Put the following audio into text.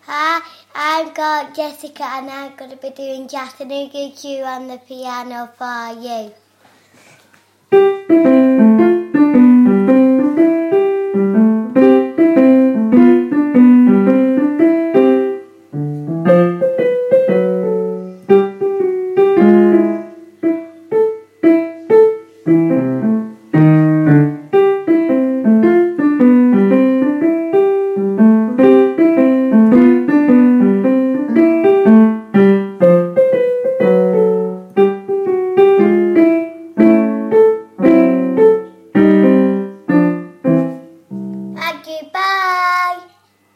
Hi, I've got Jessica and I'm going to be doing Chattanooga Q on the piano for you.